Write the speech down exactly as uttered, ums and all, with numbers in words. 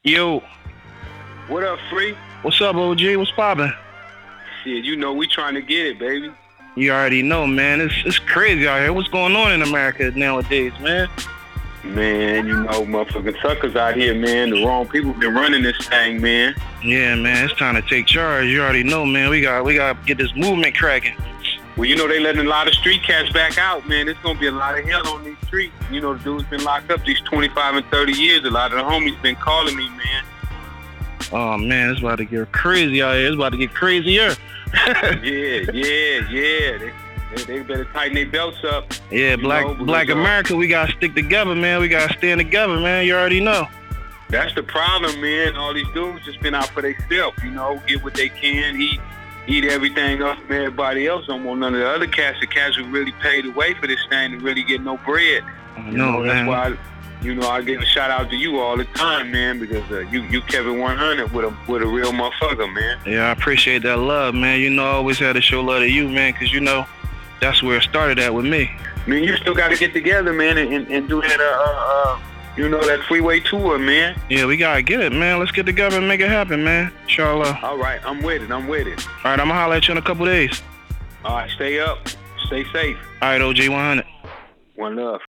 Yo, What up, Free? what's up, O G? What's poppin'? Shit, you know we trying to get it, baby. You already know, man. It's it's crazy out here. What's going on in America nowadays, man? Man, you know, motherfucking suckers out here, man. The wrong people been running this thing, man. Yeah, man. It's time to take charge. You already know, man. We got we got to get this movement cracking. Well, you know they letting a lot of street cats back out, man. There's gonna be a lot of hell on these streets. You know, the dude's been locked up these twenty-five and thirty years. A lot of the homies been calling me, man. Oh man, it's about to get crazy out here. It's about to get crazier. yeah, yeah, yeah. They, they, they better tighten their belts up. Yeah, black know, because, black uh, America, we gotta stick together, man. We gotta stand together, man. You already know. That's the problem, man. All these dudes just been out for themselves, you know, get what they can, eat, eat everything up from everybody else. Don't want none of the other cats. The cats who really paid the way for this thing to really get no bread. I You know, know, man. that's why, I, you know, I give a shout out to you all the time, man, because uh, you you kept it one hundred with a with a real motherfucker, man. Yeah, I appreciate that love, man. You know, I always had to show love to you, man, because you know that's where it started at with me. I mean, you still got to get together, man, and, and, and do that, uh, uh, you know, that freeway tour, man. Yeah, we gotta get it, man. Let's get together and make it happen, man. Inshallah. All right, I'm with it. I'm with it. All right, I'm gonna holler at you in a couple days. All right, stay up, stay safe. All right, O G one hundred. One love.